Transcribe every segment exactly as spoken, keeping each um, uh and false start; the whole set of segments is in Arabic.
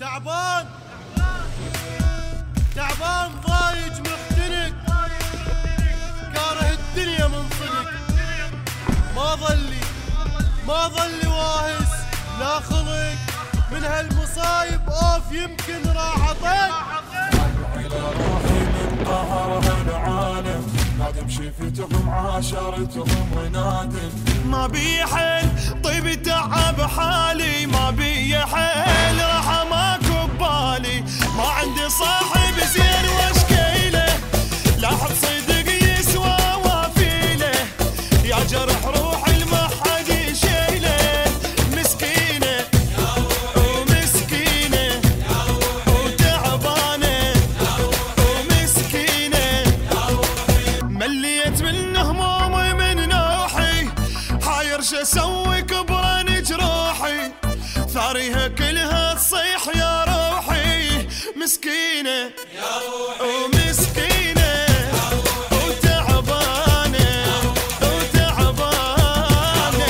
تعبان تعبان ضايج محترق، كاره الدنيا من صدق، ما ظلي ما ظلي واهس لا خلق من هالمصايب، اوف يمكن راح اطق. على روحي من قهرها العالم، نادم شفتهم عاشرتهم ونادم. ما بي حيل طيب تعب حالي، ما بي حيل راح ماكو ببالي، ما عندي صاحب زين واشكيله، لا حد صدق يسوى وافيله، يا جرح روحي ما حد يشيله، مسكينه ومسكينه وتعبانه ومسكينه، مليت من همومي من نوحي، حاير شو اسوي كبران جروحي، ثاريها كلها تصيح يا روحي، مسكينه ومسكينه وتعبانه وتعبانه.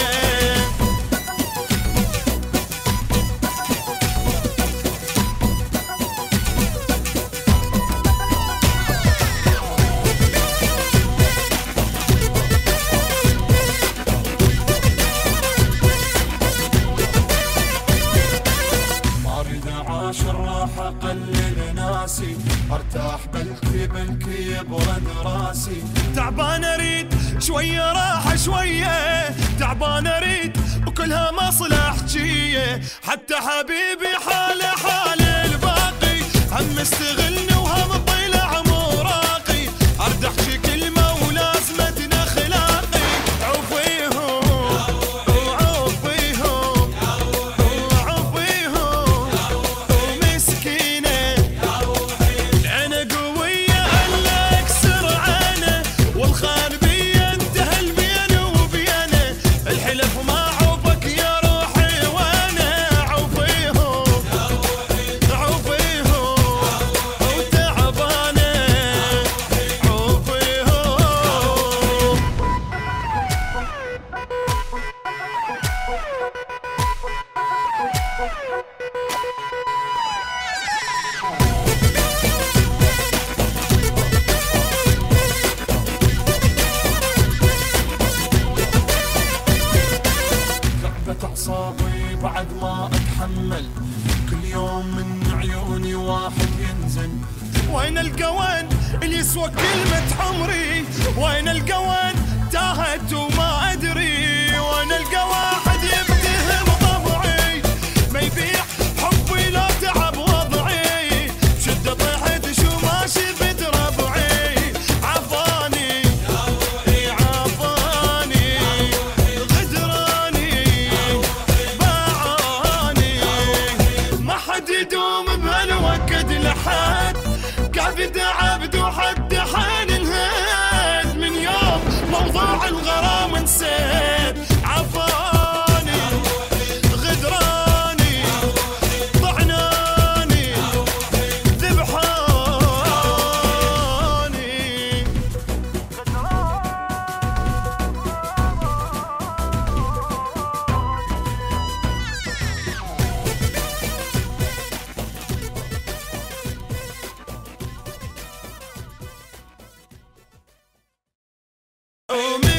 ما اريد اعاشر راح اقلل ناسي، ارتاح بلكي بلكي يبرد راسي. تعبان اريد شويه راحه شويه، تعبان اريد وكلها مصلحجيه، حتى حبيبي حاله حال الباقي، هم مستغلني وهم طلع موراقي، ارد احكي كلمه ولازمتنا خلاقي، عوفيهم وعوفيهم وعوفيهم ومسكينه، العين قويه الا اكسر عينه، والخان بيه انتهى البين وبينه، الحلف ما عوفك يا روحي وانا، عوفيهم عوفيهم وتعبانه عوفيهم. ثقبت اعصابي بعد ما اتحمل، كل يوم من عيوني واحد ينزل. وين القوان اللي يسوى كلمة عمري، وين القوان تاهت وما أدري، وين القى واحد يفتهم طبعي، ما يبيع حبي لا تعب وضعي، بشدة طيحت شو ما شفت ربعي، عفاني عفاني غدراني باعاني، ما حد يدوم بهالوقت لحد، كافي عبد وحد حان انهاد، من يوم موضوع الغرام نسيت، عفاني غدراني طعناني ذبحاني. Oh,